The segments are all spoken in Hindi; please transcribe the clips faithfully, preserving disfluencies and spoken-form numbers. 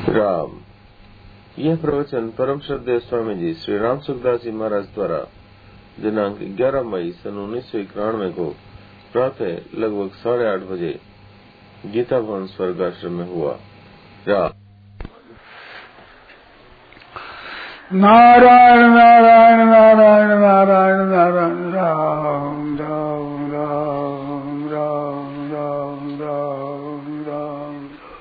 राम। यह प्रवचन परम श्रद्धेय स्वामी जी श्री राम सुखदास जी महाराज द्वारा दिनांक ग्यारह मई सन उन्नीस सौ इक्यानवे को प्रातः लगभग साढ़े आठ बजे गीता भवन स्वर्गाश्रम में हुआ। राम। नारायण नारायण नारायण नारायण नारायण राम राम राम राम राम राम राम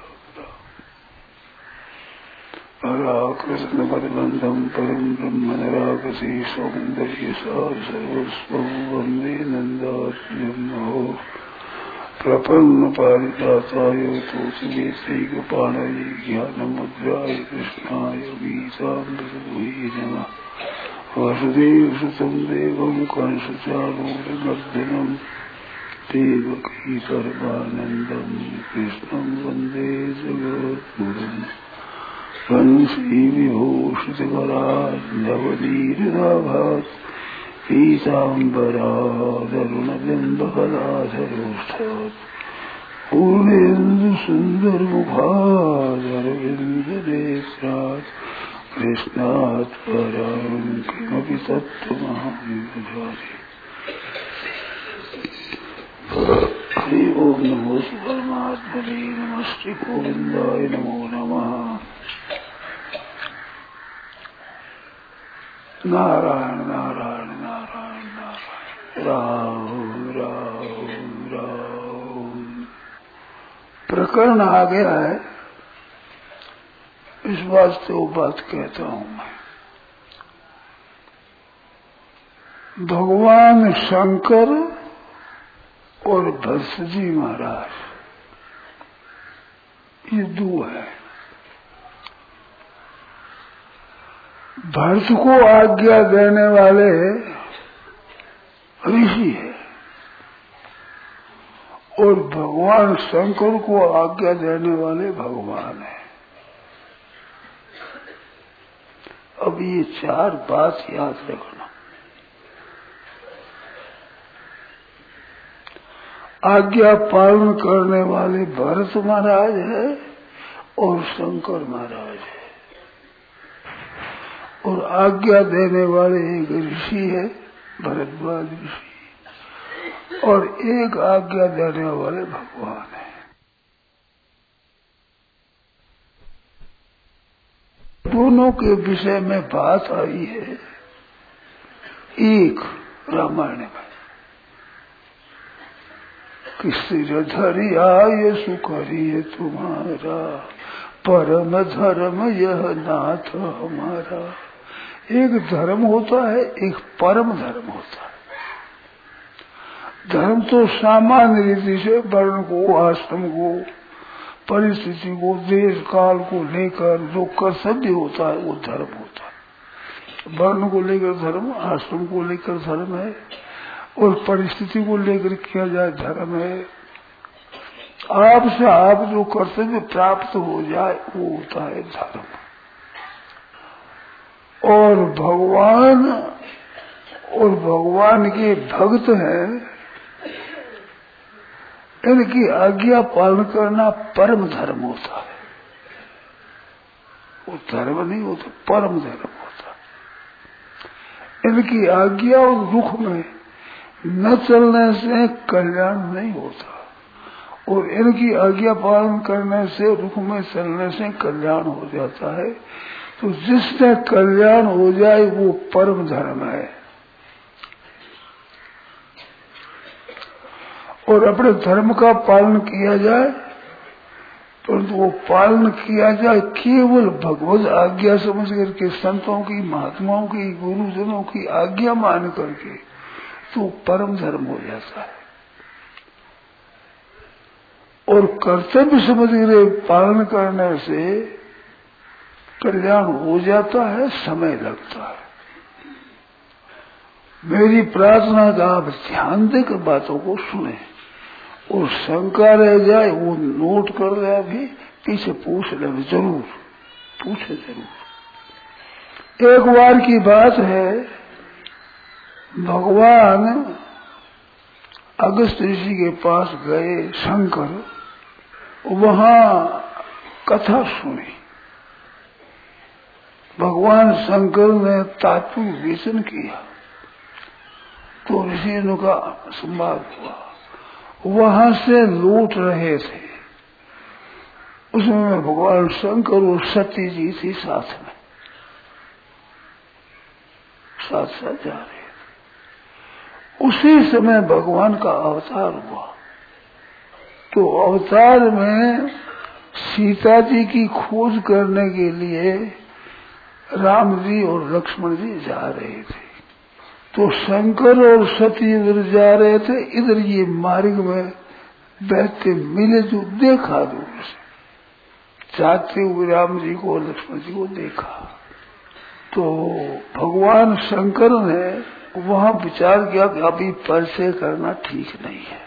हरा कृष्ण पदबंधम परम ब्रह्म निराकसी सौंदर्य सार सर्वस्वं वंदे नंदार्जुनमहो प्रपन्न पारिजाताय तुलसीदेव कृपाणये ज्ञानमुद्राय कृष्णाय गीतामृतभूये नमः। वसुदेवसुतं देवं कंसचाणूरमर्दनं देवकी सर्वानन्दं कृष्णं वन्दे जगद्गुरुम्। वंशी विभूषितकरात् नवनीरदाभात् पीताम्बरादरुणबिम्बफलाधरोष्ठात् पूर्णेन्दुसुन्दरमुखादरविन्दनेत्रात् कृष्णात् परं किमपि तत्त्वमहं न जाने। हरि ओम नमो परमात्मने नमस्ते गोविंदाय नमो नमः। नारायण नारायण नारायण नारायण राम राम राम। प्रकरण आ गया है, इस वास्ते वो बात कहता हूं मैं। भगवान शंकर और भरत जी महाराज ये दो है। भरत को आज्ञा देने वाले ऋषि है और भगवान शंकर को आज्ञा देने वाले भगवान है। अब ये चार बात याद रखना। आज्ञा पालन करने वाले भरत महाराज है और शंकर महाराज है, और आज्ञा देने वाले एक ऋषि है भरद्वाज ऋषि, और एक आज्ञा देने वाले भगवान है। दोनों के विषय में बात आई है एक रामायण में कि सिरधरि आय सुकरिय तुम्हारा परम धर्म यह नाथ हमारा। एक धर्म होता है, एक परम धर्म होता है। धर्म तो सामान्य रीति से वर्ण को, आश्रम को, परिस्थिति को, देश काल को लेकर जो कर्तव्य होता है वो धर्म होता है। वर्ण को लेकर धर्म, आश्रम को लेकर धर्म है, और परिस्थिति को लेकर किया जाए धर्म है। आपसे आप जो कर्तव्य प्राप्त हो जाए वो होता है धर्म। और भगवान और भगवान के भक्त हैं, इनकी आज्ञा पालन करना परम धर्म होता है। वो धर्म नहीं होता, परम धर्म होता है। इनकी आज्ञा और रुख में न चलने से कल्याण नहीं होता, और इनकी आज्ञा पालन करने से, रुख में चलने से कल्याण हो जाता है। तो जिससे कल्याण हो जाए वो परम धर्म है। और अपने धर्म का पालन किया जाए, परंतु वो पालन किया जाए केवल भगवत आज्ञा समझ करके, संतों की, महात्माओं की, गुरुजनों की आज्ञा मान करके, तो परम धर्म हो जाता है। और कर्तव्य समझ कर पालन करने से कल्याण हो जाता है, समय लगता है। मेरी प्रार्थना का आप ध्यान देकर बातों को सुने, और शंका रह जाए वो नोट कर ले, अभी पीछे पूछ ले, जरूर पूछे जरूर। एक बार की बात है, भगवान अगस्त ऋषि के पास गए शंकर, वहां कथा सुनी। भगवान शंकर ने तात्विक विवेचन किया तो ऋषियों का संवाद हुआ, वहां से लौट रहे थे, उसमें भगवान शंकर और सती जी थी साथ में, साथ साथ जा रहे थे। उसी समय भगवान का अवतार हुआ। तो अवतार में सीता जी की खोज करने के लिए राम जी और लक्ष्मण जी जा रहे थे। तो शंकर और सती इधर जा रहे थे, इधर ये मार्ग में बैठते मिले, जो देखा दूर से, जाते हुए राम जी को और लक्ष्मण जी को देखा। तो भगवान शंकर ने वहां विचार किया कि अभी परिचय करना ठीक नहीं है,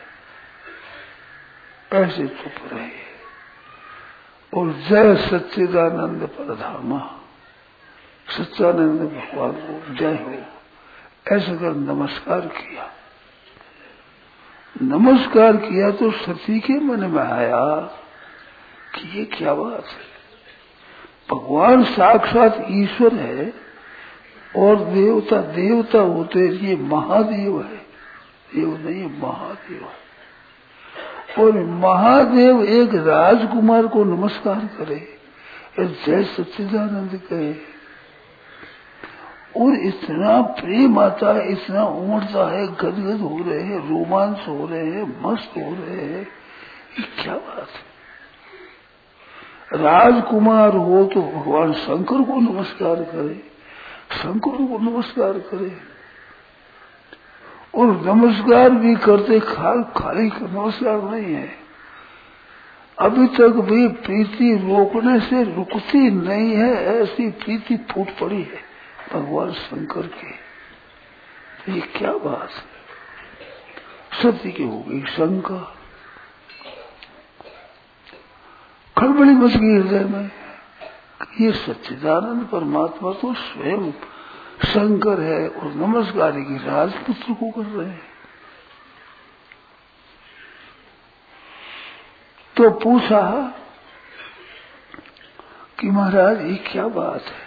ऐसे चुप रहे और जय सच्चिदानंद परधामा, सच्चानंद भगवान को जय हो, ऐसा कर नमस्कार किया। नमस्कार किया तो सती के मन में आया कि ये क्या बात है, भगवान साक्षात ईश्वर है और देवता देवता होते, ये महादेव है, देव नहीं महादेव है। और महादेव एक राजकुमार को नमस्कार करे, जय सच्चिदानंद कहे, और इतना प्रेम आता है, इतना उमड़ता है, गदगद हो रहे हैं, रोमांस हो रहे हैं, मस्त हो रहे हैं, ये क्या बात है। राजकुमार हो तो भगवान शंकर को नमस्कार करे, शंकर को नमस्कार करे, और नमस्कार भी करते खाल खाली नमस्कार नहीं है, अभी तक भी प्रीति रोकने से रुकती नहीं है, ऐसी प्रीति फूट पड़ी है भगवान शंकर की। तो ये क्या बात है। सती की हो गई शंका, खड़बड़ी मच गई हृदय में, ये सच्चिदानंद परमात्मा तो स्वयं शंकर है और नमस्कार की राजपुत्र को कर रहे हैं। तो पूछा कि महाराज ये क्या बात है,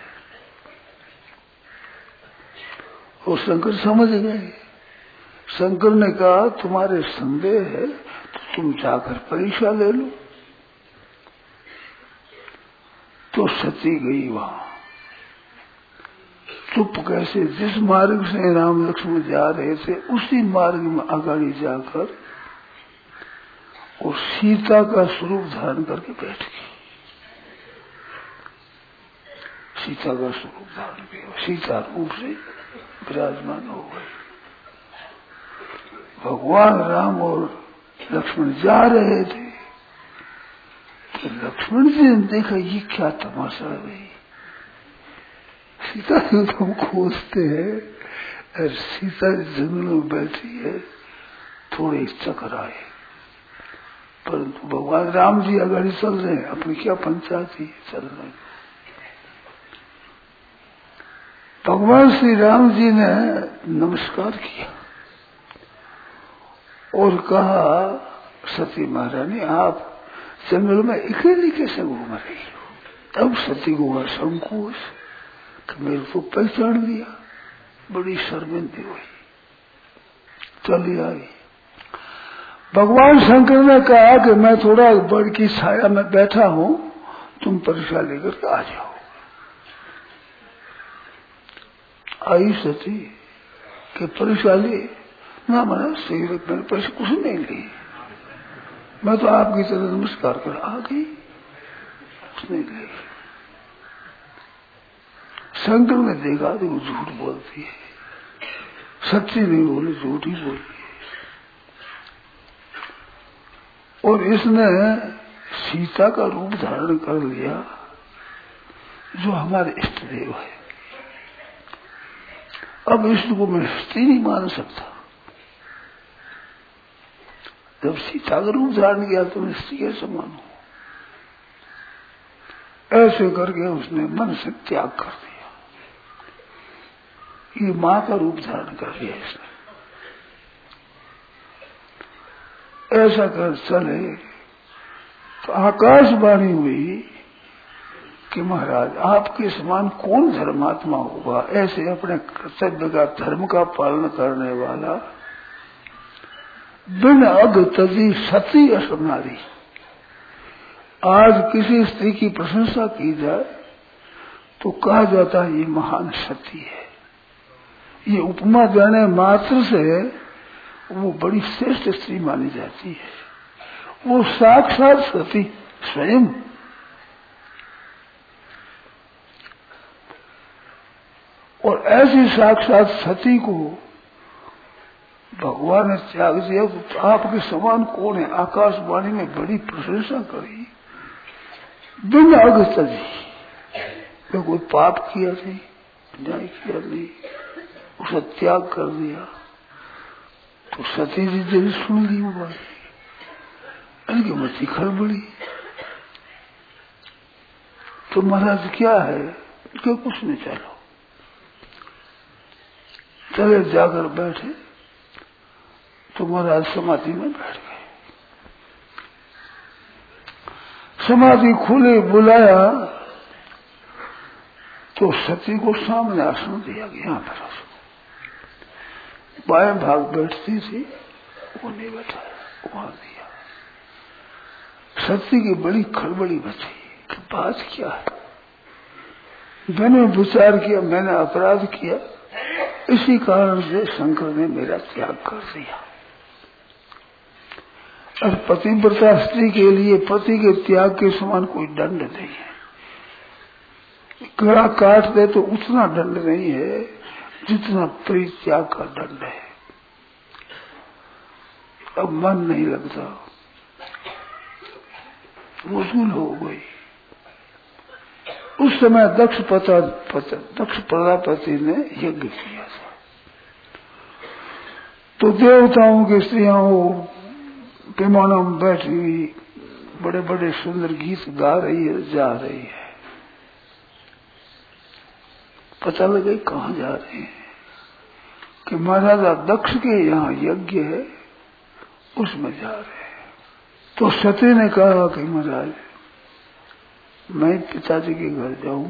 और शंकर समझ गए। शंकर ने कहा तुम्हारे संदेह है तो तुम जाकर परीक्षा ले लो। तो सती गई वहां, चुप कैसे, जिस मार्ग से राम लक्ष्मण जा रहे थे उसी मार्ग में आगाड़ी जाकर और सीता का स्वरूप धारण करके बैठ गई। सीता का स्वरूप धारण किया, सीता रूप से विराजमान हो गए। भगवान राम और लक्ष्मण जा रहे थे तो लक्ष्मण जी ने देखा ये क्या तमाशा है, सीता को तो हम खोजते हैं और सीता जंगल में बैठी है, थोड़े चक्कर आए, परंतु भगवान राम जी आगे चल रहे हैं, अपनी क्या पंचायती चल रहे हैं। भगवान श्री राम जी ने नमस्कार किया और कहा सती महारानी आप जंगल में अकेली कैसे घूम रही हो। तब सती को हुआ संकोच कि मेरे को पहचान लिया, बड़ी शर्मिंदी हुई, चली आई। भगवान शंकर ने कहा कि मैं थोड़ा बड़ की छाया में बैठा हूं, तुम परीक्षा लेकर आ जाओ। आई सती कि परीक्षा ली ना, मना सही मैंने परीक्षा कुछ नहीं ली, मैं तो आपकी तरह नमस्कार कर आ गई, कुछ नहीं ली। शंकर ने देखा तो वो झूठ बोलती है, सच्ची नहीं बोली, झूठ ही बोली। और इसने सीता का रूप धारण कर लिया जो हमारे इष्ट देव है। अब इष्ट को मैं स्त्री नहीं मान सकता, जब सीता का रूप धारण किया तो मैं स्त्री कैसे मानू। ऐसे करके उसने मन से त्याग कर दिया, ये मां का रूप धारण कर लिया इसने। ऐसा कर चले तो आकाशवाणी हुई कि महाराज आपके समान कौन धर्मात्मा होगा, ऐसे अपने कर्तव्य का धर्म का पालन करने वाला। बिन अग तजी सती असनारी। आज किसी स्त्री की प्रशंसा की जाए तो कहा जाता है ये महान सती है। ये उपमा देने मात्र से वो बड़ी श्रेष्ठ स्त्री मानी जाती है। वो साक्षात सती स्वयं। और ऐसी साक्षात सती को भगवान ने त्याग दिया तो आपके समान कौन है। आकाशवाणी में बड़ी प्रशंसा करी। बिन अगस्त जी मैं कोई पाप किया नहीं, न्याय किया नहीं, उसका त्याग कर दिया। तो सती जी जब सुन ली वो बात, इनकी मती खड़बड़ी। तो महाराज क्या है क्या, कुछ नहीं, चलो चले। जाकर बैठे तो महाराज समाधि में बैठ गए। समाधि खुले, बुलाया तो सती को सामने आसन दिया गया। पर बाएं भाग बैठती थी, वो नहीं बैठा, वहां दिया। सती की बड़ी खड़बड़ी मची कि बात क्या है। मैंने विचार किया मैंने अपराध किया, इसी कारण से शंकर ने मेरा त्याग कर दिया। और पतिव्रता स्त्री के लिए पति के त्याग के समान कोई दंड नहीं है। गला काट दे तो उतना दंड नहीं है जितना परित्याग का दंड है। अब मन नहीं लगता, मुश्किल हो गई। उस समय दक्ष पता दक्ष प्रजापति ने यज्ञ किया था। तो देवताओं की स्त्रियां विमानों में बैठी हुई बड़े बड़े सुंदर गीत गा रही है, जा रही है। पता लगे कहाँ जा रहे हैं कि महाराजा दक्ष के यहाँ यज्ञ है, उसमें जा रहे हैं। तो सती ने कहा कि महाराज मैं पिताजी के घर जाऊं।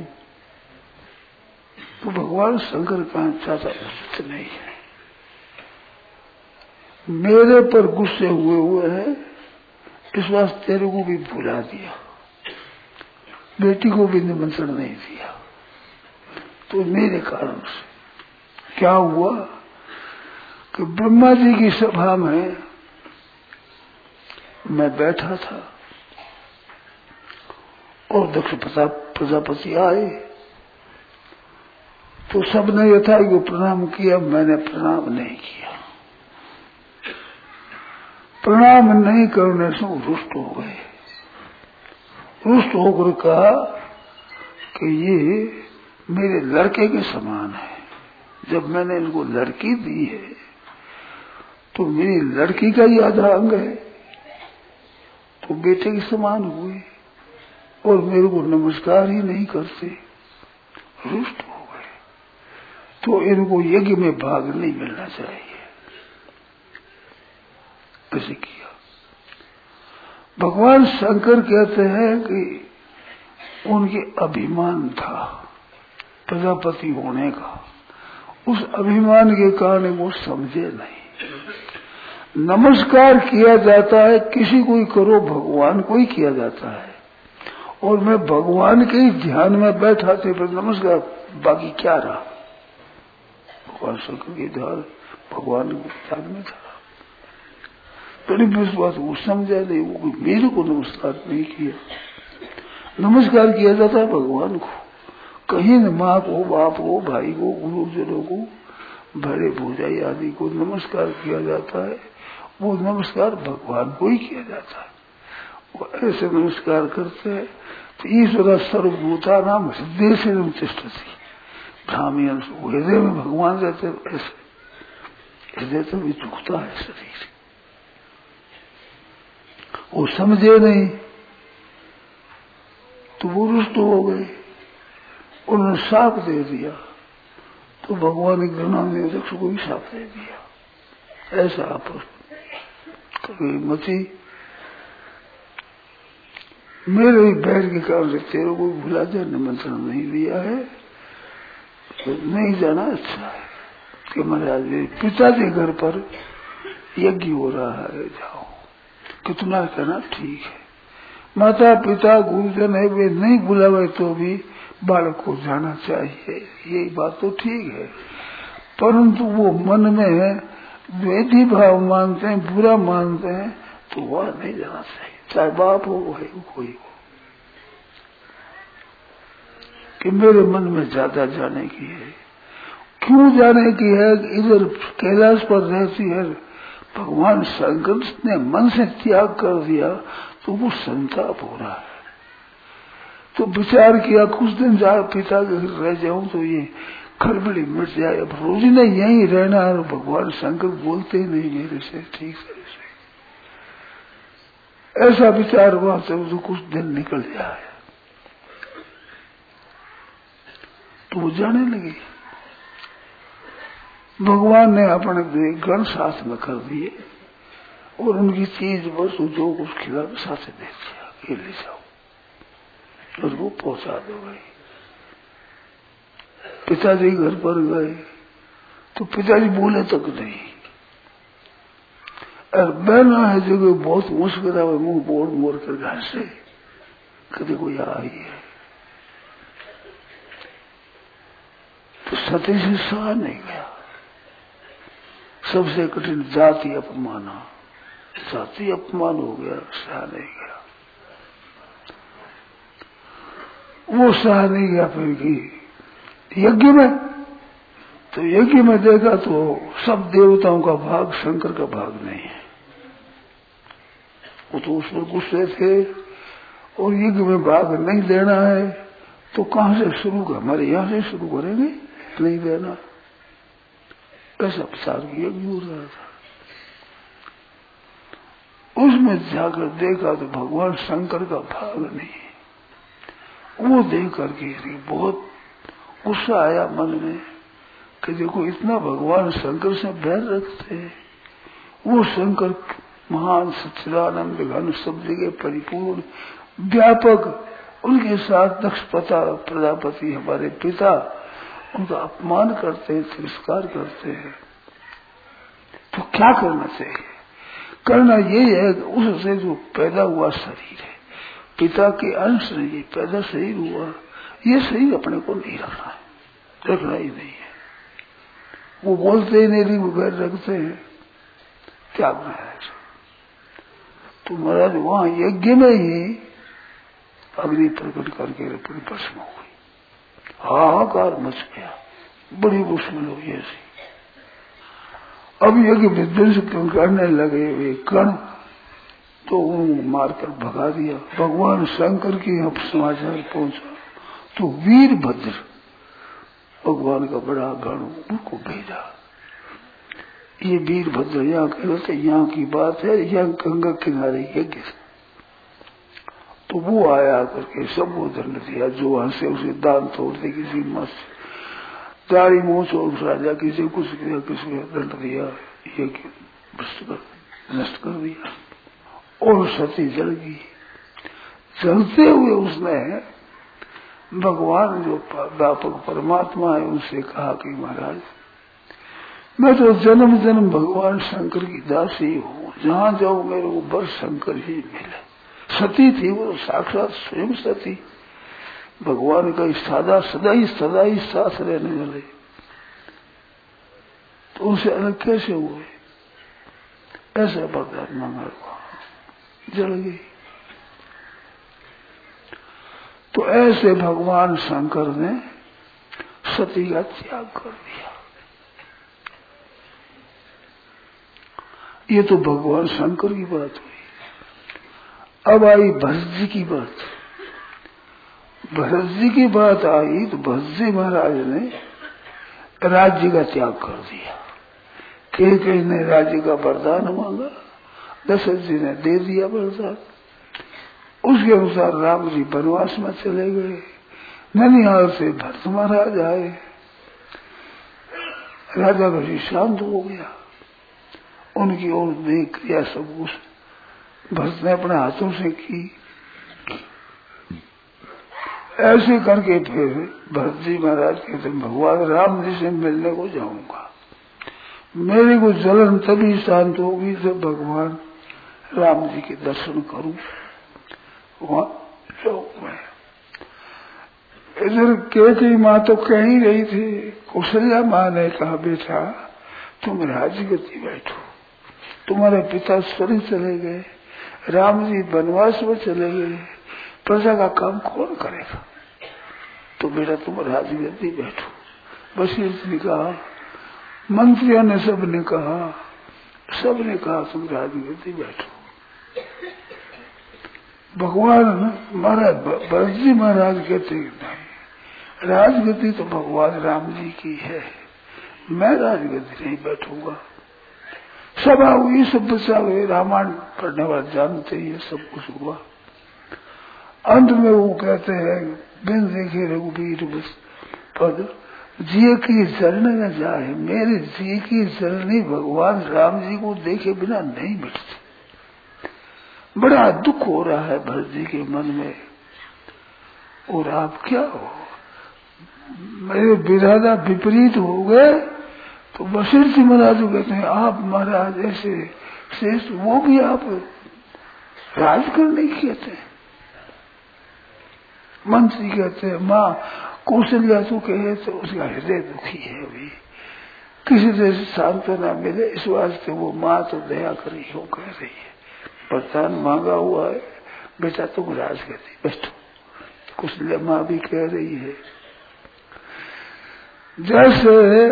तो भगवान शंकर का चाचा उचित नहीं है, मेरे पर गुस्से हुए हुए हैं, इस वास्ते तेरे को भी भुला दिया, बेटी को भी निमंत्रण नहीं दिया। तो मेरे कारण से क्या हुआ कि ब्रह्मा जी की सभा में मैं बैठा था और दक्ष प्रजापति आए तो सबने यथायोग्य को प्रणाम किया, मैंने प्रणाम नहीं किया। प्रणाम नहीं करने से वो रुष्ट हो गए। रुष्ट होकर कहा कि ये मेरे लड़के के समान है। जब मैंने इनको लड़की दी है तो मेरी लड़की का ही आधा अंग है, तो बेटे के समान हुए और मेरे को नमस्कार ही नहीं करते। रुष्ट हो गए। तो इनको यज्ञ में भाग नहीं मिलना चाहिए। ऐसे किया। भगवान शंकर कहते हैं कि उनके अभिमान था प्रजापति होने का, उस अभिमान के कारण वो समझे नहीं। नमस्कार किया जाता है, किसी को ही करो, भगवान को ही किया जाता है। और मैं भगवान के ही ध्यान में बैठा थे, पर नमस्कार बाकी क्या रहा। भगवान शंकर के ध्यान भगवान के ध्यान में था। बड़ी विश्वास वो समझा नहीं, वो मेरे को नमस्कार नहीं किया। नमस्कार किया जाता है भगवान को, कहीं न माँ को, बाप को, भाई को, गुरुजनों को, बड़े भूजाई आदि को नमस्कार किया जाता है। वो नमस्कार भगवान को ही किया जाता है। वो ऐसे नमस्कार करते हैं तो ईश्वर सर्वभूता नाम हृदय से तिष्ठति भ्रामी हृदय में भगवान रहते, ऐसे हृदय तो भी झुकता है शरीर। वो समझे नहीं तो वो रुष्ट हो गए, उन्होंने साप दे दिया। तो भगवान ने घृणा में दक्ष को भी साप दे दिया। ऐसा आपस कभी मची। मेरे ही बैर के कारण से तेरे को भुला जाए, निमंत्रण नहीं दिया है तो नहीं जाना अच्छा है कि महाराज मेरे पिता के घर पर यज्ञ हो रहा है, जाओ। कितना कहना ठीक है, माता पिता गुरुजन है वे नहीं बुलावे तो भी बालक को जाना चाहिए, यही बात तो ठीक है। परंतु वो मन में द्वेषी भाव मानते हैं, बुरा मानते हैं, तो वह नहीं जाना चाहिए, चाहे बाप हो भाई हो कोई हो, कि मेरे मन में ज्यादा जाने की है। क्यों जाने की है? इधर कैलाश पर रहती है, भगवान शंकर ने मन से त्याग कर दिया तो वो संताप हो रहा है। तो विचार किया कुछ दिन जा पिता के घर रह जाऊं तो ये खलबली मिट जाए, अब रोज ने यही रहना है। भगवान शंकर बोलते ही नहीं मेरे से ठीक से, ऐसा विचार हुआ तो कुछ दिन निकल जाए तो वो जाने लगी। भगवान ने अपने गण साथ में कर दिए और उनकी चीज वस्तु जो कुछ खिला साथ दे दिया, ये ले जाओ और वो पहुंचा दो भाई। पिताजी घर पर गए तो पिताजी बोले तक नहीं, और बहना है जो बहुत मुश्किल है, मुंह बोल मोड़ कर घर से कभी कोई आई है तो सती से सहा नहीं गया। सबसे कठिन जाति अपमान, जाति अपमान हो गया, सहा नहीं गया। वो सहा नहीं गया फिर की यज्ञ में, तो यज्ञ में देखा तो सब देवताओं का भाग, शंकर का भाग नहीं है। वो तो उसमें गुस्से थे और यज्ञ में भाग नहीं देना है तो कहां से शुरू कर, हमारे यहां से शुरू करेंगे, नहीं देना, ऐसा प्रचार यज्ञ हो रहा था। उसमें जाकर देखा तो भगवान शंकर का भाग नहीं। वो देख करके बहुत गुस्सा आया मन में कि देखो इतना भगवान शंकर से बैर रखते हैं। वो शंकर महान सच्चिदानंद घन शब्द के परिपूर्ण व्यापक, उनके साथ दक्ष प्रजापति हमारे पिता उनका अपमान करते हैं, तिरस्कार करते हैं। तो क्या करना चाहिए? करना यही है कि उससे जो पैदा हुआ शरीर है, पिता के अंश से ये पैदा शरीर हुआ, ये शरीर अपने को नहीं रखना है, रखना ही नहीं है। वो बोलते ही नहीं, वो घर रखते हैं, त्यागना है। तो महाराज वहां यज्ञ में ही अग्नि प्रकट करके पूरी भस्म हो गई, हाहाकार मच गया, बड़ी मुश्किल हुई ऐसी। अब यज्ञ विध्वंस करने लगे वे कण, तो उनको मारकर भगा दिया। भगवान शंकर की अब समाचार पहुंचा तो वीरभद्र भगवान का बड़ा गण उनको भेजा। ये वीरभद्र यहाँ कहते यहाँ की बात है, यहाँ गंगा किनारे यज्ञ। तो वो आया करके सबको दंड दिया, जो हंसे उसे दान तोड़ दे, किसी मस्त दाढ़ी मूछ और राजा किसी कुछ किया, किसी दंड दिया, ये नष्ट कर दिया। और सती जल गई। जलते हुए उसने भगवान जो व्यापक परमात्मा है उनसे कहा कि महाराज मैं तो जन्म जन्म भगवान शंकर की दासी हूँ, जहाँ जाऊँ मेरे को बस शंकर ही मिले। सती थी वो, साक्षात स्वयं सती, भगवान का सदा सदा ही सदा ही साथ रहने वाले, तो उनसे अलग कैसे हुए? ऐसा वरदान मांगा, जल गई। तो ऐसे भगवान शंकर ने सती का त्याग कर दिया। ये तो भगवान शंकर की बात हुई। अब आई भरत जी की बात। भरत जी की बात आई तो भरत जी महाराज ने राज्य का त्याग कर दिया। कई कई ने राज्य का वरदान मांगा, दशरथ जी ने दे दिया वरदान। उसके अनुसार राम जी वनवास में चले गए। ननिहाल से भरत महाराज आए। राजा भरी शांत हो गया। उनकी ओर देख क्रिया सब कुछ भरत ने अपने हाथों से की। ऐसे करके फिर भरत जी महाराज कहते भगवान राम जी से मिलने को जाऊंगा, मेरे को जलन तभी शांत होगी जब भगवान राम जी के दर्शन करूं, वहां जाऊं मैं। इधर केकई माँ तो कह ही रही थी, कौशल्या माँ ने कहा बेटा तुम राजगति बैठो, तुम्हारे पिता स्वर्ग चले गए, राम जी वनवास में चले गए, प्रजा का काम कौन करेगा, तो बेटा तुम राजगति बैठो। वशिष्ठ ने कहा, मंत्रियों ने सबने कहा, सबने कहा तुम राजगति बैठो। भगवान महाराज भरत जी महाराज कहते नहीं, राजगति तो भगवान राम जी की है, मैं राजगति नहीं बैठूंगा। सभा हुई, सब बचा हुए, रामायण पढ़ने वाले जानते ही सब कुछ हुआ। अंत में वो कहते हैं बिन देखे रघुबीर बस पद जिये की चरण न जाए, मेरे जी की चरणी भगवान राम जी को देखे बिना नहीं मिटती। बड़ा दुख हो रहा है भरत जी के मन में, और आप क्या हो, मेरे विराधा विपरीत हो गए। तो वशिष्ठ महाराज कहते हैं आप महाराज ऐसे श्रेष्ठ, वो भी आप राज करने की कहते हैं। मंत्री कहते हैं माँ कौशल्या तो कहे तो उसका हृदय दुखी है, अभी किसी तरह से सांत्वना मिले, इस वास्ते वो माँ तो दया करी हो कह रही है, प्रधान मांगा हुआ है, बेटा तुम राज कहती बैठो। कौशल्या माँ भी कह रही है। जैसे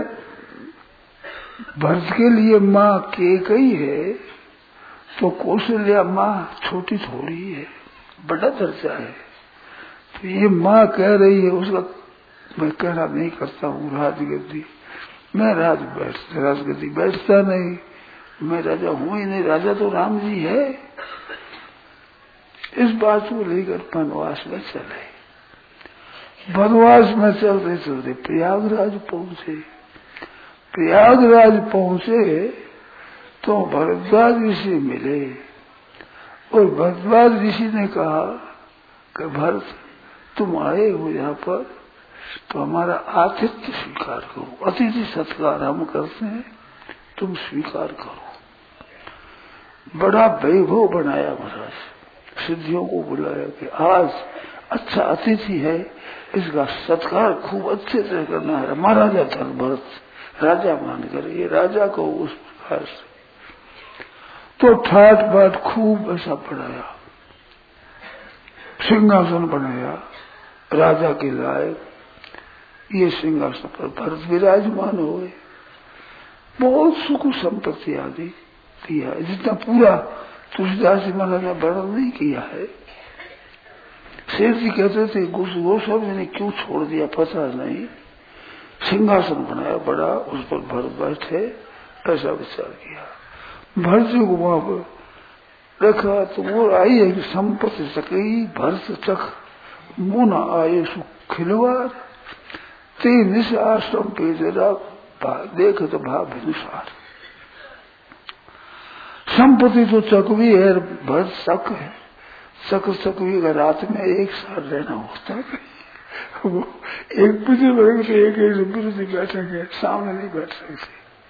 भरत के लिए माँ केकई है, तो कौशल्या माँ छोटी थोड़ी है, बड़ा दर्जा है। तो ये माँ कह रही है, उसका मैं कहना नहीं करता हूँ राजगद्दी, मैं राज बैठ राजगद्दी बैठता नहीं, मैं राजा हूं ही नहीं, राजा तो राम जी है। इस बात को लेकर वनवास में चले। वनवास में चलते चलते प्रयागराज पहुंचे। प्रयागराज पहुंचे तो भरद्वाज ऋषि मिले, और भरद्वाज ऋषि ने कहा कि भरत तुम आए हो यहाँ पर तो हमारा आतिथ्य स्वीकार करो, अतिथि सत्कार हम करते हैं, तुम स्वीकार करो। बड़ा वैभव बनाया महाराज, सिद्धियों को बुलाया कि आज अच्छा अतिथि है, इसका सत्कार खूब अच्छे से करना है। महाराजा था भरत, राजा मानकर ये राजा को उस प्रकार से तो ठाट बाट खूब ऐसा बढ़ाया, सिंहासन बनाया राजा के लायक। ये सिंहासन पर भरत विराजमान हुए, बहुत सुख संपत्ति आदि दिया, जितना पूरा तुलसीदास जी महाराज ने वर्णन नहीं किया है। शेर जी कहते थे गोस्वामी ने क्यों छोड़ दिया पता नहीं, सिंहासन बनाया बड़ा, उस पर भरत बैठे, ऐसा विचार किया। भरत जी को वहां पर रखा तो वो आई है कि संपत्ति सकई भरत चख मुन आये सुख खिलवार, ते निश आश्रम पे जरा देख तो भाव अनुसार। संपत्ति तो चकवी है, भरत शक है, शक चकवी का रात में एक साथ रहना होता है। वो एक पीछे बैठे एक विरोधी बैठेंगे, सामने नहीं बैठ सकते।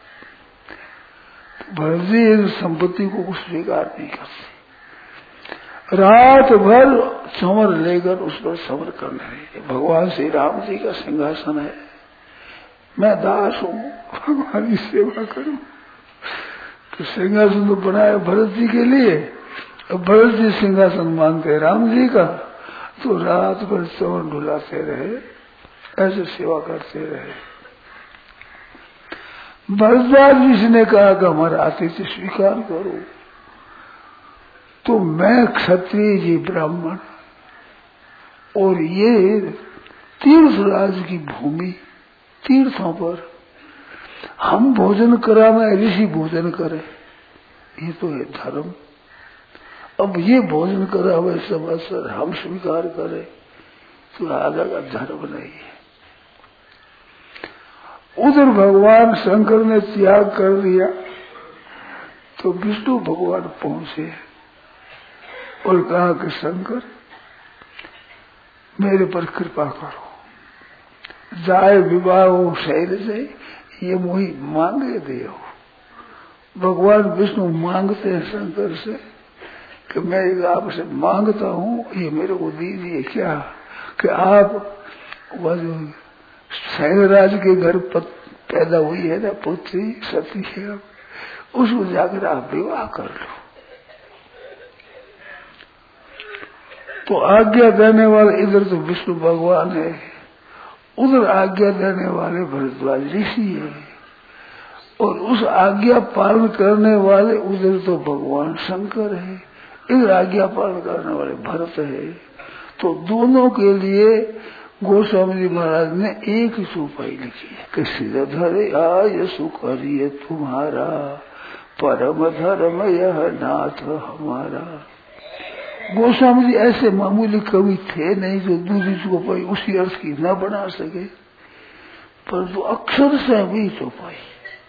भरत जी संपत्ति को स्वीकार नहीं करते, रात भर संवर लेकर उस पर संवर करने रहे। भगवान श्री राम जी का सिंहासन है, मैं दास हूँ, भगवान की सेवा करूं। तो सिंहासन तो बनाया भरत जी के लिए, अब भरत जी सिंहासन मांगते राम जी का, तो रात भर संवर ढुलाते रहे, ऐसे सेवा करते रहे। भरद्वाज जी ने कहा कि हमारा आतिथ्य स्वीकार करो। तो मैं क्षत्रिय जी ब्राह्मण, और ये तीर्थराज की भूमि, तीर्थों पर हम भोजन करावे, ऋषि भोजन करे, ये तो है धर्म। अब ये भोजन करावे सब असर हम स्वीकार करें तो राजा का धर्म नहीं है। उधर भगवान शंकर ने त्याग कर दिया तो विष्णु भगवान पहुंचे और कहा कि शंकर मेरे पर कृपा करो। जाए विवाह शैल से ये मोही मांगे देव। भगवान विष्णु मांगते हैं शंकर से कि मैं आपसे मांगता हूँ, ये मेरे को दीजिए क्या कि आप वह जो शैलराज के घर पैदा हुई है ना पुत्री सती है, उसको जाकर आप विवाह कर लो। तो आज्ञा देने वाले इधर तो विष्णु भगवान है, उधर आज्ञा देने वाले भरद्वाज ऋषि है, और उस आज्ञा पालन करने वाले उधर तो भगवान शंकर है, इधर आज्ञा पालन करने वाले भरत है। तो दोनों के लिए गोस्वामी जी महाराज ने एक ही चौपाई लिखी है कि सिरधर आय सुकरिय तुम्हारा, परम धर्म यह नाथ हमारा। गोस्वामी जी ऐसे मामूली कवि थे नहीं जो दूसरी चौपाई उसी अर्थ की न बना सके, परंतु अक्षर से भी चौपाई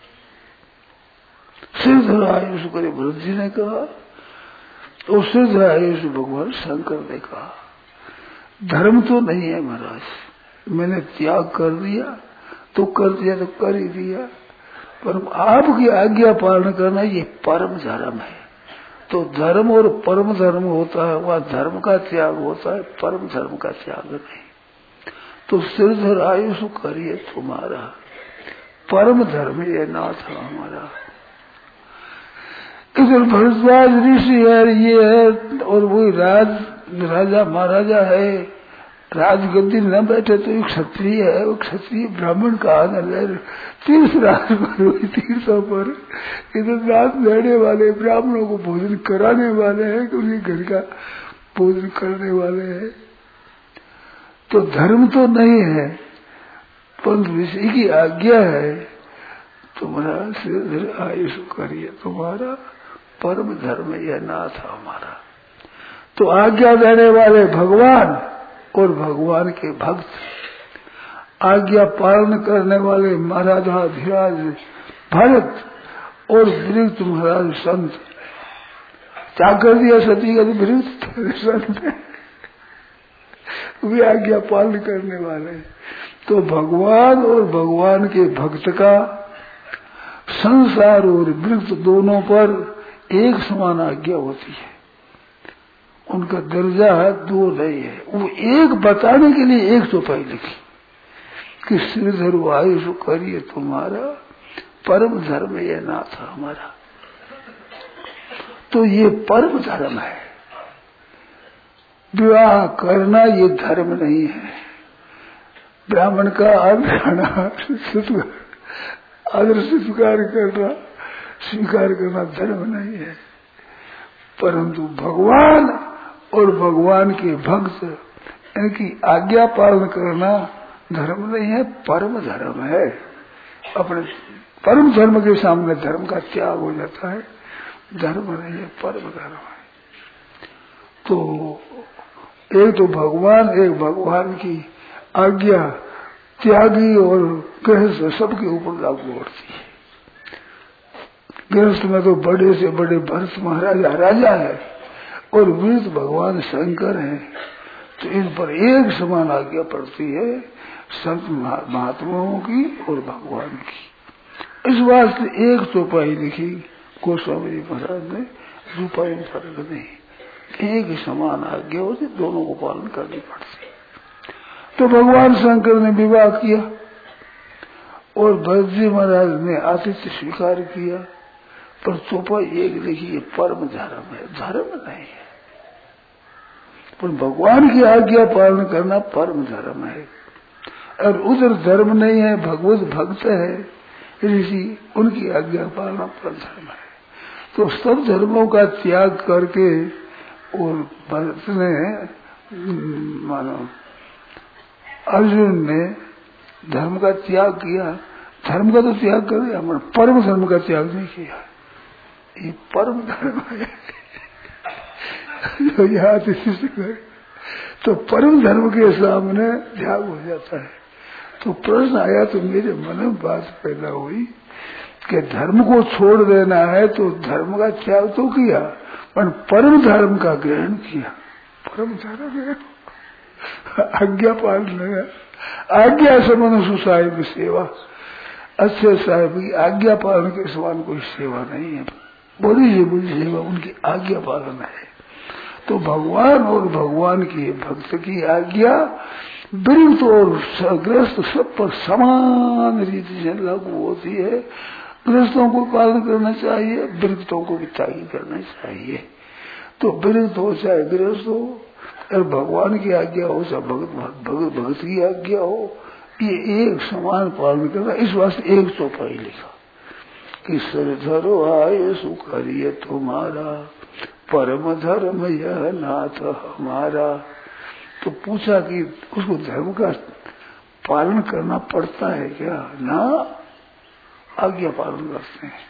सिरधर आयुष करे भरत जी ने कहा, तो सिरधर आयुष भगवान शंकर ने कहा। धर्म तो नहीं है महाराज, मैंने त्याग कर दिया तो कर दिया तो कर ही दिया, पर आपकी आज्ञा पालन करना ये परम धर्म है। तो धर्म और परम धर्म होता है, वह धर्म का त्याग होता है, परम धर्म का त्याग नहीं। तो सिरधर आयुष करिए तुम्हारा, परम धर्म ये नाथ हमारा। इधर भरद्वाज ऋषि है, ये है, और वही राज राजा महाराजा है। राजगद्दी न बैठे तो एक क्षत्रिय है, वो क्षत्रिय ब्राह्मण का आनंद तीर्थ राज पर हुई, तीर्थों पर इधर रात लेने वाले ब्राह्मणों को भोजन कराने वाले हैं, कि उनके घर का भोजन करने वाले हैं। तो धर्म तो नहीं है, परंतु ऋषि की आज्ञा है, तुम्हारा सिर आयुष करिए तुम्हारा, परम धर्म यह नाथ हमारा। तो आज्ञा देने वाले भगवान और भगवान के भक्त, आज्ञा पालन करने वाले महाराजाधिराज भरत और वृत्त महाराज संत। क्या कर दिया सती का वृत्त संत वे आज्ञा पालन करने वाले। तो भगवान और भगवान के भक्त का संसार और वृत्त दोनों पर एक समान आज्ञा होती है, उनका दर्जा दो नहीं है। वो एक बताने के लिए एक चौपाई लिखी कि श्रीधर आयुष करिए तुम्हारा, परम धर्म ये नाथ हमारा। तो ये परम धर्म है, विवाह करना ये धर्म नहीं है। ब्राह्मण का आदर आदर स्वीकार करना स्वीकार करना धर्म नहीं है, परंतु भगवान और भगवान के भक्त इनकी आज्ञा पालन करना धर्म नहीं है, परम धर्म है। अपने परम धर्म के सामने धर्म का त्याग हो जाता है, धर्म नहीं है, परम धर्म है। तो एक तो भगवान, एक भगवान की आज्ञा त्यागी और गृहस्थ सबके ऊपर लागू होती है। गृहस्थ में तो बड़े से बड़े भरत महाराजा राजा है और वीर भगवान शंकर है, तो इन पर एक समान आज्ञा पड़ती है, संत महात्माओं की और भगवान की। इस वास्ते एक चौपाई लिखी गोस्वामी जी महाराज ने, रुपये में फर्क नहीं, एक ही समान आज्ञा होती, दोनों को पालन करनी पड़ती। तो भगवान शंकर ने विवाह किया और भरत जी महाराज ने आतिथ्य स्वीकार किया, पर चौपाई एक लिखी, ये परम धर्म है, धर्म नहीं है। पर भगवान की आज्ञा पालन करना परम धर्म है, और उधर धर्म नहीं है, भगवत भक्त है ऋषि, उनकी आज्ञा पालना परम धर्म है। तो सब धर्मों का त्याग करके और भरत ने मानो अर्जुन ने धर्म का त्याग किया, धर्म का तो त्याग कर दिया, परम धर्म का त्याग नहीं किया। ये परम धर्म है जो यहाँ करे तो परम धर्म के सामने त्याग हो जाता है। तो प्रश्न आया, तो मेरे मन में बात पैदा हुई कि धर्म को छोड़ देना है तो धर्म का त्याग तो किया, पर परम धर्म का ग्रहण किया। परम धर्म है आज्ञा पालन है। आज्ञा से मनुष्य साहिब सेवा, अच्छे साहिब की आज्ञा पालन के समान कोई सेवा नहीं है। बड़ी से बड़ी सेवा उनकी आज्ञा पालन है। तो भगवान और भगवान की भक्त की आज्ञा विरुद्ध और गृहस्थ सब पर समान रीति से लागू होती है। गृहस्थों को पालन करना चाहिए, विरुद्धों को भी त्यागी करना चाहिए। तो विरुद्ध हो चाहे गृहस्थ हो, और भगवान की आज्ञा हो चाहे भगत भगत भगत की आज्ञा हो, ये एक समान पालन करना। इस वास्ते एक चौपाई लिखा कि सर धरो आय सुखरिय तुम्हारा, परम धर्म यह नाथ हमारा। तो पूछा कि उसको धर्म का पालन करना पड़ता है क्या? ना, आज्ञा पालन करते हैं।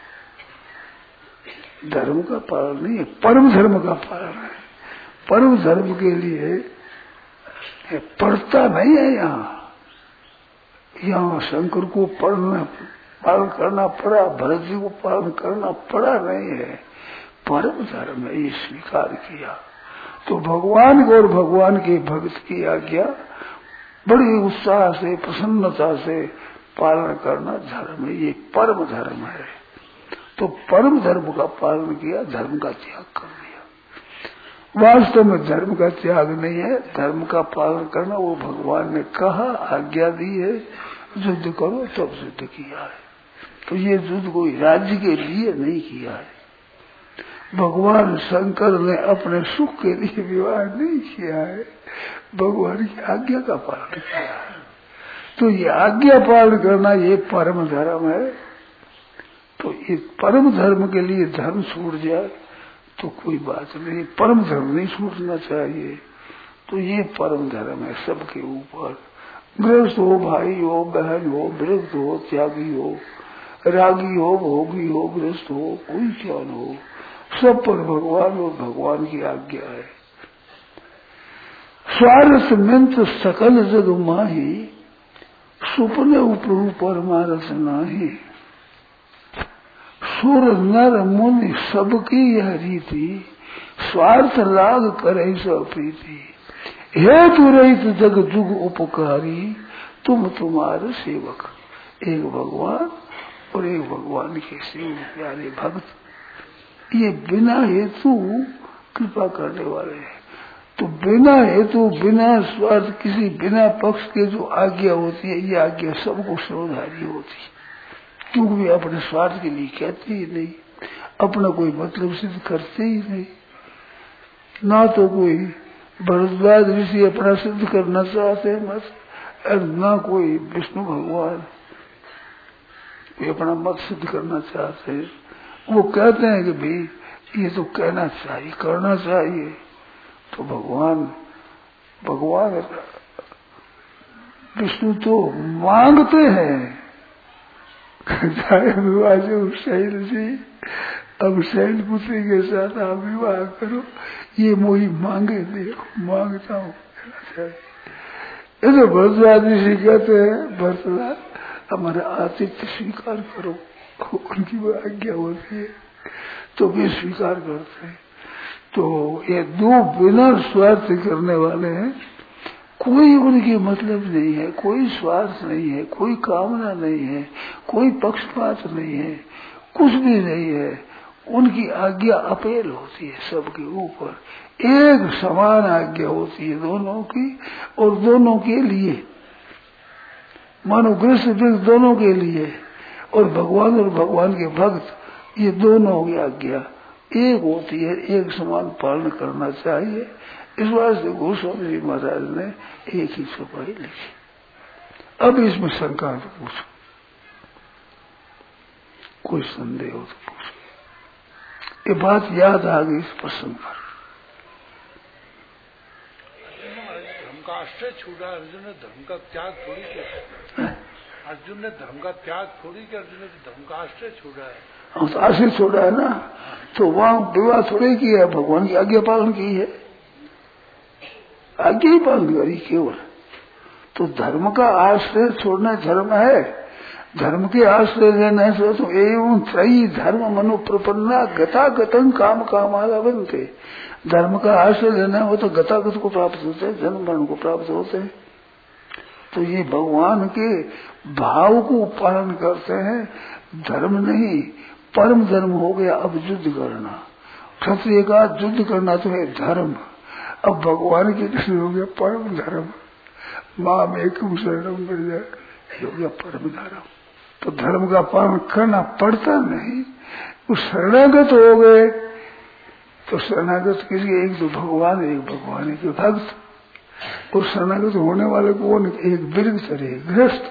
धर्म का पालन नहीं है, परम धर्म का पालन है। परम धर्म के लिए पढ़ता नहीं है। यहाँ यहाँ शंकर को पढ़ना पालन करना पड़ा, भरत जी को पालन करना पड़ा नहीं है। परम धर्म है, ये स्वीकार किया। तो भगवान को और भगवान के भक्त की आज्ञा बड़ी उत्साह से प्रसन्नता से पालन करना धर्म है, ये परम धर्म है। तो परम धर्म का पालन किया, धर्म का त्याग कर दिया। वास्तव में धर्म का त्याग नहीं है, धर्म का पालन करना वो भगवान ने कहा, आज्ञा दी है, युद्ध करो, तब युद्ध किया है। तो ये युद्ध कोई राज्य के लिए नहीं किया है। भगवान शंकर ने अपने सुख के लिए विवाह नहीं किया है, भगवान की आज्ञा का पालन किया है। तो ये आज्ञा पालन करना ये परम धर्म है। तो ये परम धर्म के लिए धर्म छूट जाए तो कोई बात नहीं, परम धर्म नहीं छूटना चाहिए। तो ये परम धर्म है सबके ऊपर। गृहस्थ हो, भाई हो, बहन हो, वृद्ध हो, त्यागी हो, रागी हो, भोगी हो, गृहस्थ हो, कोई क्या न हो, सब पर भगवान और भगवान की आज्ञा है। स्वार्थ मिंत सकल जग माही, सुपने प्रभु परमारस नाही। सुर नर मुनि सबकी यह रीति, स्वार्थ लाग करे सब प्रीति। हेतु रहित जग जुग उपकारी, तुम तुम्हारे सेवक। एक भगवान और एक भगवान के सेवक प्यारे भक्त, ये बिना हेतु कृपा करने वाले हैं। तो बिना हेतु, बिना स्वार्थ, किसी बिना पक्ष के जो आज्ञा होती है, ये आज्ञा सबको सर्वधारी होती है। क्योंकि वे अपने स्वार्थ के लिए कहते ही नहीं, अपना कोई मतलब सिद्ध करते ही नहीं। ना तो कोई भरद्वाज ऋषि अपना सिद्ध करना चाहते हैं मत, और ना कोई विष्णु भगवान वे अपना मत सिद्ध करना चाहते हैं। वो कहते हैं कि भाई ये तो कहना चाहिए, करना चाहिए। तो भगवान भगवान विष्णु तो मांगते हैं, विवाह शैल जी, अब शैल पुत्री के साथ आप विवाह करो, ये मोही मांगे, देखो मांगता हूँ कहना चाहिए। ये तो भरद्वाज ऋषि कहते हैं, भरतलाल हमारा आतिथ्य स्वीकार करो, उनकी वो आज्ञा होती है तो वे स्वीकार करते हैं। तो ये दो बिना स्वार्थ करने वाले हैं, कोई उनकी मतलब नहीं है, कोई स्वार्थ नहीं है, कोई कामना नहीं है, कोई पक्षपात नहीं है, कुछ भी नहीं है। उनकी आज्ञा अपेल होती है सबके ऊपर, एक समान आज्ञा होती है दोनों की, और दोनों के लिए, मानो गृहस्थ दोनों के लिए, और भगवान और भगवान के भक्त, ये दोनों की आज्ञा एक होती है, एक समान पालन करना चाहिए। इस वास्ते गोस्वामी जी महाराज ने एक ही चौपाई लिखी। अब इसमें शंका तो पूछो, कोई संदेह हो तो पूछो। ये बात याद आ गई इस प्रसंग पर। धर्म का आश्रय छूटा, अर्जुन ने धर्म का त्याग थोड़ी किया। अर्जुन ने धर्म का त्याग थोड़ी किया, अर्जुन ने धर्म का आश्रय छोड़ा है। हम तो आश्रय छोड़ा है ना, तो वहां विवाह थोड़े किया है, भगवान की आज्ञा पालन की है, आज्ञा ही पालन करी केवल। तो धर्म का आश्रय छोड़ना धर्म है, धर्म के आश्रय रहने से तो एवं त्रयी धर्म मनो प्रपन्ना गता गतंग काम कामाला बनते। धर्म का आश्रय लेना हो तो गतागत को प्राप्त होते हैं, जन्म मरण को प्राप्त होते हैं। तो ये भगवान के भाव को पालन करते हैं, धर्म नहीं परम धर्म हो गया। अब युद्ध करना, क्षत्रिय का युद्ध करना तो है धर्म, अब भगवान के कृष्ण हो गया परम धर्म। माँ में एक शरणम मिल जाए हो गया परम धर्म। तो धर्म का पालन करना पड़ता नहीं, उस शरणागत हो गए। तो शरणागत के लिए एक तो भगवान, एक भगवान के भक्त। और शरणागत होने वाले कौन? एक वृक्ष है, गृहस्थ।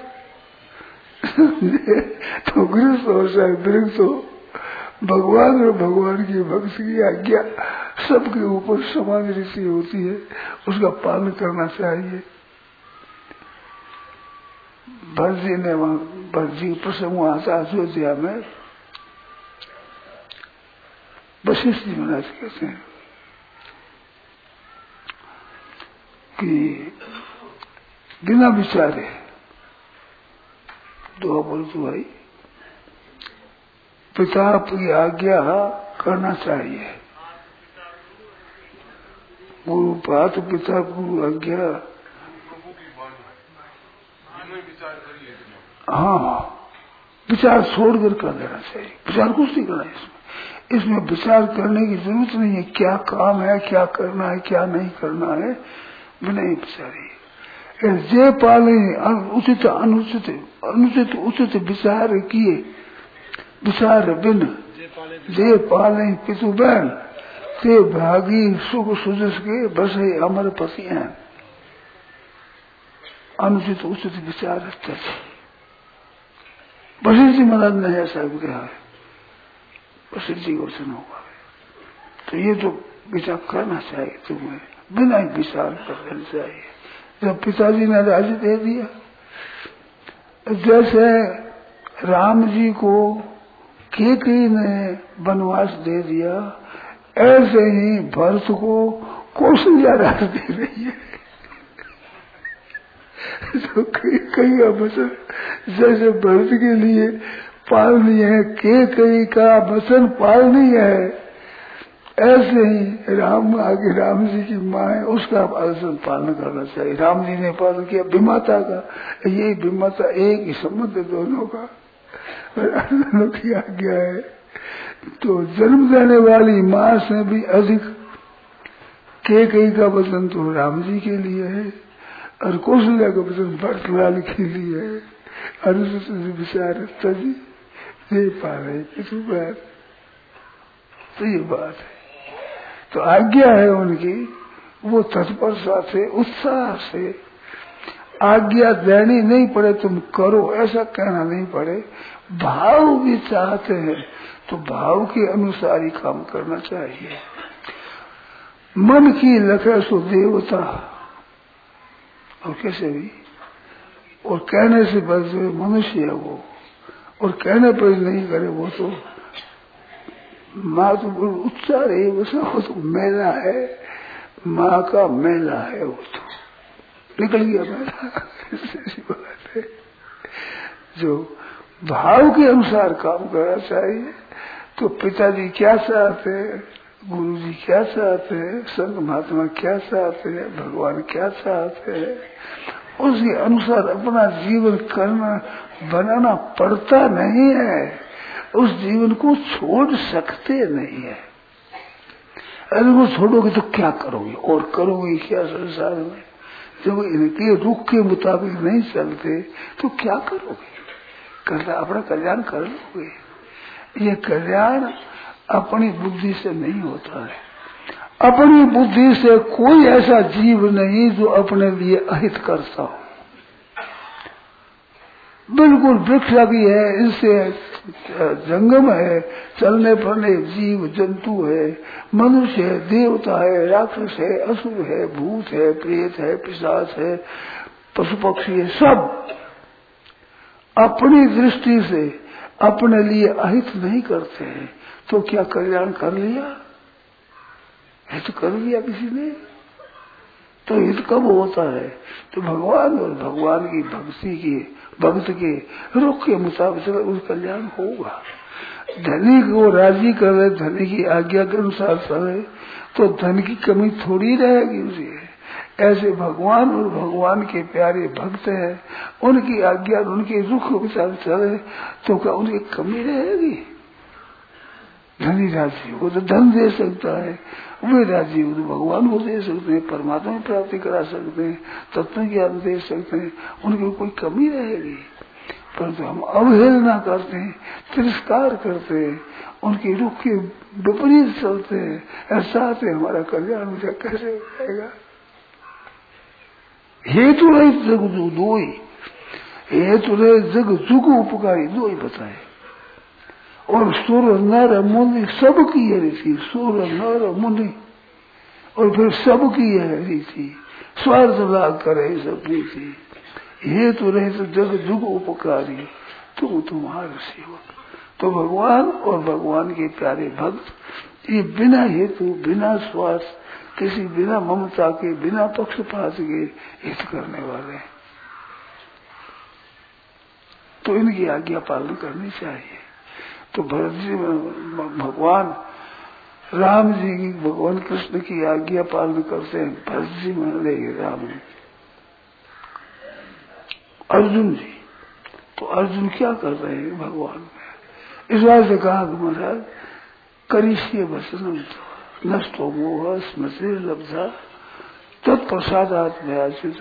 तो गृहस्थ हो चाहे वृक्ष हो, भगवान और भगवान की भक्त की आज्ञा सबके ऊपर समान रीति होती है, उसका पालन करना चाहिए। भरत जी ने वहां भरत जी प्रसंग वहां था अयोध्या में, वशिष्ठ जी महाराज कहते हैं कि बिना विचारे दुआ बोल तो भाई पिता की आज्ञा करना चाहिए। गुरु पात पिता गुरु आज्ञा, हाँ विचार छोड़कर कर देना चाहिए। विचार कुछ नहीं करना इसमें, इसमें विचार करने की जरूरत नहीं है। क्या काम है, क्या करना है, क्या नहीं करना है, बिना ही विचारी जे पाले उचित अनुचित अनुचित उचित विचार किए, विचार बिन जे पाले पितु बहन ते भागी सुख सुजस के बसे अमर पति हैं। अनुचित उचित विचार रखते थे। वशिष्ठ जी महाराज ने ऐसा भी कहा है, वशिष्ठ जी को सुना होगा। तो ये तो विचार करना चाहिए तुम्हें, बिना ही विचार कर लेना चाहिए। जब पिताजी ने राज्य दे दिया, जैसे राम जी को कैकेयी ने वनवास दे दिया, ऐसे ही भरत को कौशल्या राज्य दे रही है। तो कैकेयी का वचन जैसे भरत के लिए पालनीय है, कैकेयी का वचन पालनीय है, ऐसे ही राम आगे राम जी की माँ है, उसका वचन पालन करना चाहिए। राम जी ने पालन किया विमाता का, ये विमाता एक ही संबंध दोनों का, दोनों की आज्ञा है। तो जन्म देने वाली माँ से भी अधिक कैकेयी का वचन तो राम जी के लिए है, और कौशल्या का वचन भरतलाल के लिए है। अनुसूचित विचार तजी ये पाले पितु बात, तो ये बात है। तो आज्ञा है उनकी, वो तत्परता से उत्साह से, आज्ञा देनी नहीं पड़े तुम करो ऐसा कहना नहीं पड़े। भाव भी चाहते हैं तो भाव के अनुसार ही काम करना चाहिए। मन की लखे सो देवता, और कैसे भी, और कहने से बस मनुष्य है वो, और कहने पर नहीं करे वो तो माँ तो उत्साह है, वो तो मेला है, माँ का मेला है, वो तो निकल गया मेला। ऐसी बात है। जो भाव के अनुसार काम करना चाहिए। तो पिताजी क्या चाहते हैं, गुरु जी क्या चाहते हैं, संत महात्मा क्या चाहते हैं, भगवान क्या चाहते हैं, उसके अनुसार अपना जीवन करना बनाना पड़ता नहीं है। उस जीवन को छोड़ सकते नहीं है। अरे वो छोड़ोगे तो क्या करोगे, और करोगे क्या संसार में? जब इनके रुख के मुताबिक नहीं चलते तो क्या करोगे? करना अपना कल्याण कर लोगे। ये कल्याण अपनी बुद्धि से नहीं होता है। अपनी बुद्धि से कोई ऐसा जीव नहीं जो अपने लिए अहित करता हो। बिल्कुल वृक्ष भी है, इससे जंगम है, चलने फिरने जीव जंतु है, मनुष्य है, देवता है, राक्षस है, असुर है, भूत है, प्रेत है, पिशाच है, पशु पक्षी है, सब अपनी दृष्टि से अपने लिए अहित नहीं करते हैं। तो क्या कल्याण कर लिया? हित कर लिया किसी ने? तो हित कब होता है? तो भगवान और भगवान की भक्ति के भक्त के रुख के मुताबिक उस कल्याण होगा। धनी को राजी करे, धनी की आज्ञा के अनुसार चले तो धन की कमी थोड़ी रहेगी उसे। ऐसे भगवान और भगवान के प्यारे भक्त हैं, उनकी आज्ञा उनके रुख के अनुसार चले तो क्या उनकी कमी रहेगी? धनी राजी हो तो धन दे सकता है, वे राजी हो तो भगवान को दे सकते हैं, परमात्मा की प्राप्ति करा सकते हैं, तत्व ज्ञान दे सकते हैं, उनकी कोई कमी रहेगी। परंतु हम अवहेलना करते हैं, तिरस्कार करते हैं, उनके रुख के विपरीत चलते हैं, ऐसा है हमारा कल्याण मुझे कैसे हो जाएगा? हेतु रहित जग दो ही, हेतु रहित जग जुग उपकारी दो ही बताए। और सुर नर मुनि सबकी है रीति, सुर नर मुनि और फिर सबकी है रीति, स्वार्थ लाभ करे सब रीति। हेतु रहित जग जुग उपकारी तुम तुम्हारे सेवक। तो भगवान और भगवान के प्यारे भक्त ये बिना हेतु, बिना स्वार्थ, किसी बिना ममता के, बिना पक्षपात के हित करने वाले हैं। तो इनकी आज्ञा पालन करनी चाहिए। तो भरत जी भगवान राम जी की, भगवान कृष्ण की आज्ञा पालन करते हैं। भरत जी मान ले राम जी, अर्जुन जी, तो अर्जुन क्या कर रहे हैं भगवान में? इस बात से कहा कि महाराज करिष्ये वचनम तो नष्ट हो मोह स्मृति लब्धा तत्प्रसादात भयाचित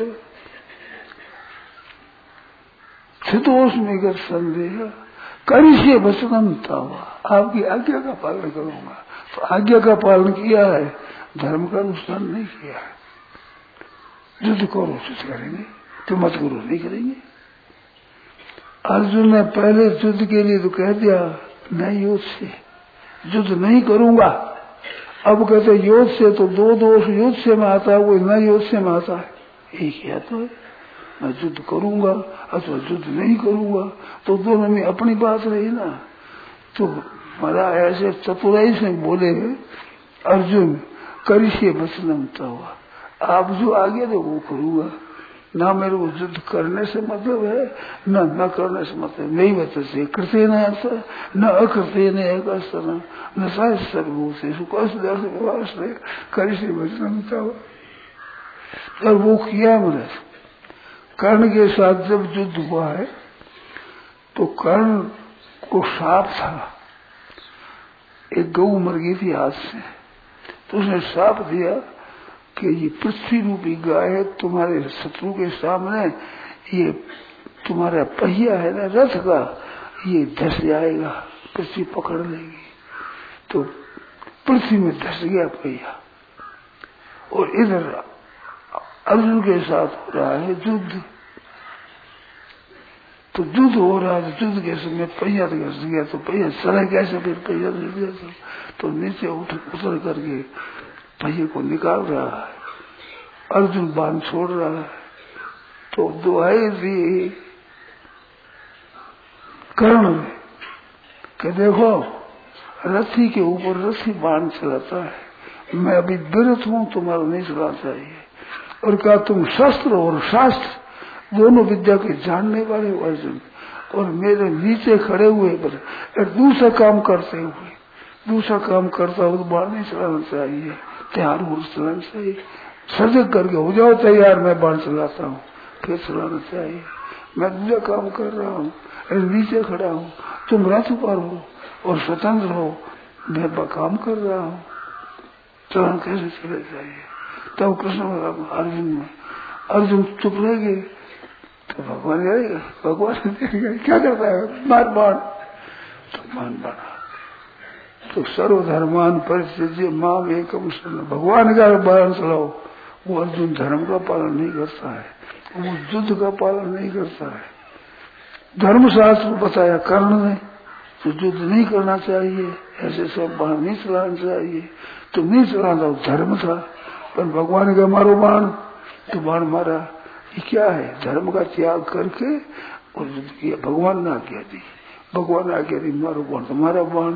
स्थितोष में कर संदेह करिष्ये वचनम तावा, आपकी आज्ञा का पालन करूंगा। तो आज्ञा का पालन किया है, धर्म का नुकसान नहीं किया है। युद्ध करो युद्ध करेंगे, तो मत करो नहीं करेंगे। अर्जुन ने पहले युद्ध के लिए तो कह दिया नहीं युद्ध से, युद्ध नहीं करूंगा। अब कहते युद्ध से, तो दो दोष युद्ध से में आता है, वो न युद्ध से में आता है। एक ही आता है, मैं युद्ध करूंगा अथवा युद्ध नहीं करूंगा, तो दोनों में अपनी बात रही ना। तो हमारा ऐसे चतुराई से बोले अर्जुन करिष्ये वचनम तवा, आप जो आगे दो वो करूंगा, ना मेरे को युद्ध करने से मतलब है, न न करने से मतलब नहीं। बता कृत्य न अर्थ न अकृत्य न एक अस्तर न साय सर्वभूत से करिष्ये वचनम तवा। और वो किया मेरे कर्ण के साथ जब युद्ध हुआ है तो कर्ण को साप था, एक गऊ मर गई थी हाथ से, तो उसने साप दिया कि ये पृथ्वी रूपी गाय है, तुम्हारे शत्रु के सामने ये तुम्हारा पहिया है ना रथ का, ये धस जाएगा, पृथ्वी पकड़ लेगी। तो पृथ्वी में धस गया पहिया। और इधर अर्जुन के साथ हो रहा है युद्ध, तो युद्ध हो रहा है, युद्ध के समय पहिया घस गया, तो पहिया सड़ा कैसे, फिर पहिया गिर गया, तो, तो नीचे उठ उतर करके पहिए को निकाल रहा है। अर्जुन बाण छोड़ रहा है, तो दुआई दी कर्ण में कि देखो रथी के ऊपर रथी बाण चलाता है, मैं अभी विरत हूं, तुम्हारा नहीं चलाना चाहिए। और क्या तुम शस्त्र और शास्त्र दोनों विद्या के जानने वाले हो अर्जुन, और मेरे नीचे खड़े हुए पर एक दूसरा काम करते हुए, दूसरा काम करता हो तो बाण नहीं चलाना चाहिए, तैयार हो चलाना चाहिए, सजग करके हो जाओ तैयार, मैं बाण चलाता हूँ, फिर चलाना चाहिए। मैं दूसरा काम कर रहा हूँ, नीचे खड़ा हूँ, तुम रथ पर हो और स्वतंत्र हो, मैं काम कर रहा हूँ, चलाना कैसे चले चाहिए। तब कृष्ण अर्जुन में अर्जुन चुप रह गए, तो भगवान आएगा, भगवान क्या करता है, मार बाण, तो मान बाणा। तो सर्वधर्मान परित्यज्य माम एकम शरणं, भगवान का बाण चलाओ। वो अर्जुन धर्म का पालन नहीं करता है, वो युद्ध का पालन नहीं करता है। धर्मशास्त्र बताया कर्ण ने, तो युद्ध नहीं करना चाहिए, ऐसे सब बाण नहीं चलाना चाहिए, तो नहीं चलाना धर्म था। पर भगवान का मारो बाण, तो बाण मारा, ये क्या है, धर्म का त्याग करके और युद्ध किया। भगवान ने आज्ञा दी, भगवान ने आज्ञा दी मारो बाण, तो मारा बाण।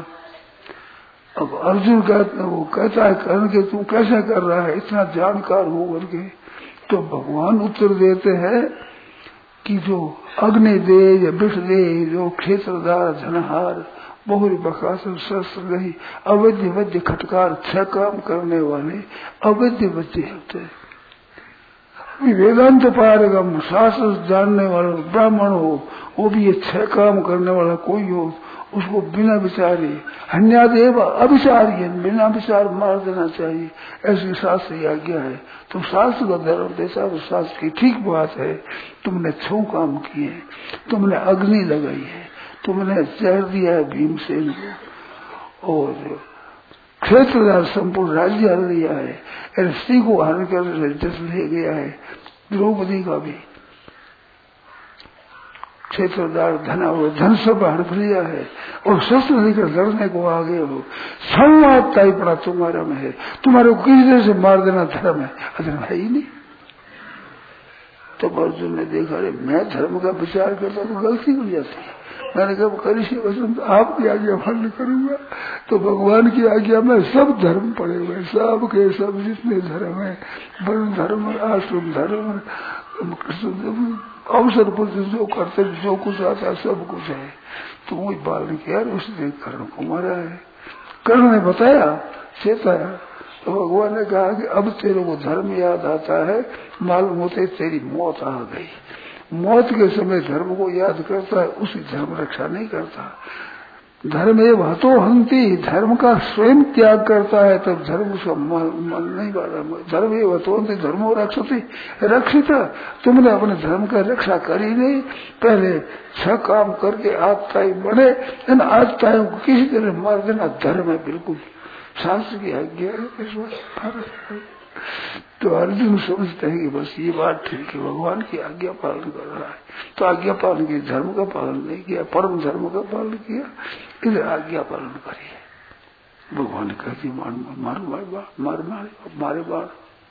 अब अर्जुन कहता वो कहता है कर्ण के तू कैसे कर रहा है, इतना जानकार हो करके तो भगवान उत्तर देते हैं कि जो अग्नि दे या विष दे, जो क्षेत्रदार धनहार बहुरी बकासुर शस्त्र नहीं अवैध वैद्य खटकार छह काम करने वाले अवैध बच्चे होते हैं। वेदांत पारगम शास्त्र जानने वाला ब्राह्मण हो, वो भी ये छह काम करने वाला कोई हो, उसको बिना विचारे हन्यादेव अविचारी बिना विचार मार देना चाहिए, ऐसी शास्त्र की आज्ञा है। तो शास्त्र का धर्म देता तो शास्त्र की ठीक बात है। तुमने छह काम किए, तुमने अग्नि लगाई है, तुमने जहर दिया है भीमसेन को, और क्षेत्रदार संपूर्ण राज्य हर लिया है, ऋषि को हर कर जस ले गया है, द्रौपदी का भी क्षेत्रदार धना हो धन सब हड़प लिया है, और शस्त्र लेकर लड़ने को आगे हो। सर्वात्ता ही पड़ा तुम्हारा में है, तुम्हारे को किसी तरह से मार देना धर्म है, अधर्म है ही नहीं। तो अर्जुन ने देखा रे मैं धर्म का विचार करता तो गलती हो जाती है। मैंने कहा करी से वचन तो आपकी आज्ञा पालन करूंगा। तो भगवान की आज्ञा में सब धर्म पड़े हुए, सब के सब जितने धर्म है, वर्ण धर्म, आश्रम धर्म, अवसर पर जो करते जो कुछ आता सब कुछ है। तो वही पालन किया, उसने कर्ण को मारा है। कर्ण ने बताया, चेताया, तो भगवान ने कहा कि अब तेरे को धर्म याद आता है, मालूम होते तेरी मौत आ गई। मौत के समय धर्म को याद करता है, उसी धर्म रक्षा नहीं करता। धर्म एव हतो हंति, धर्म का स्वयं त्याग करता है तब धर्म उसका मन नहीं बढ़ा। धर्म एव हतो हंति धर्मो रक्षति रक्षित। तुमने अपने धर्म का रक्षा करी नहीं, पहले छह काम करके आत्ताई बने, इन आत्ताओं को किसी तरह मार देना धर्म है, बिल्कुल शास्त्र की आज्ञा है। तो अर्जुन समझते हैं कि बस ये बात ठीक है, भगवान की आज्ञा पालन कर रहा है। तो आज्ञा पालन किया, धर्म का पालन नहीं किया, परम धर्म का पालन किया, इधर आज्ञा पालन करिए। भगवान ने कहा कि मार मार मार मार मारे मारे बार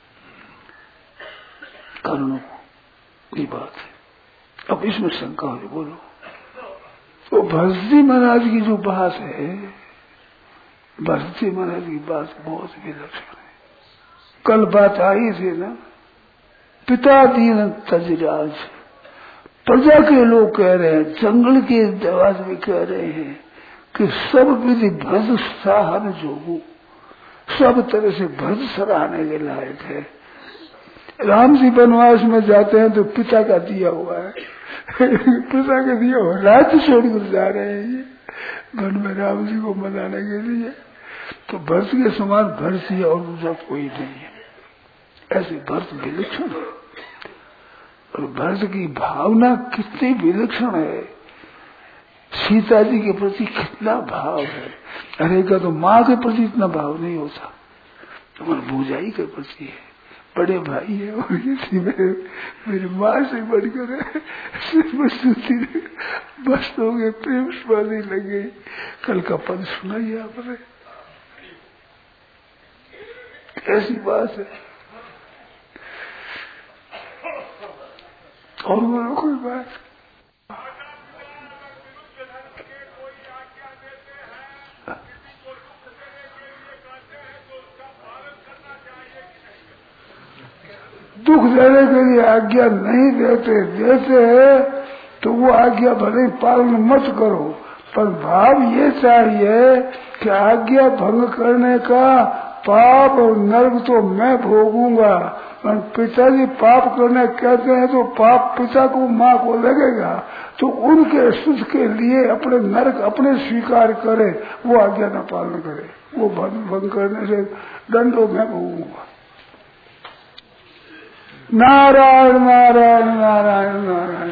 कर्णों को, ये बात है। अब इसमें शंका हो, बोलो। तो भरती महाराज की जो बात है, भरती महाराज की बात बहुत विलक्षण है। कल बात आई थी ना, पिता दीन तजराज, प्रजा के लोग कह रहे हैं, जंगल के आवाज में कह रहे हैं कि सब विधि भ्रज सराहन जोगू, सब तरह से भ्रज सराहने के लायक है। राम जी वनवास में जाते हैं तो पिता का दिया हुआ है पिता का दिया हुआ राज्य छोड़कर जा रहे हैं ये वन में राम जी को मनाने के लिए। तो भरत के समान भरत और दूसरा कोई नहीं है। ऐसे भरत विलक्षण है, और भरत की भावना कितनी विलक्षण है, सीता जी के प्रति कितना भाव है। अरे का तो माँ के प्रति इतना भाव नहीं होता, तुम्हारे भूजाई के प्रति है, बड़े भाई है, और किसी मेरे मेरी माँ से बढ़कर है। बस हो गए, प्रेम स्वादी लगे। कल का पद सुनाइए आपने, ऐसी बात है। और बोलो कोई बात। दुख देने के लिए आज्ञा नहीं देते, देते हैं तो वो आज्ञा भले पालन मत करो, पर भाव ये चाहिए कि आज्ञा भंग करने का पाप और नर्क तो मैं भोगूंगा। पिताजी पाप करने कहते हैं तो पाप पिता को माँ को लगेगा, तो उनके सुख के लिए अपने नरक अपने स्वीकार करे, वो आज्ञा न पालन करे, वो भंग करने से दंडो मैं भोगूंगा। नारायण नारायण नारायण नारायण।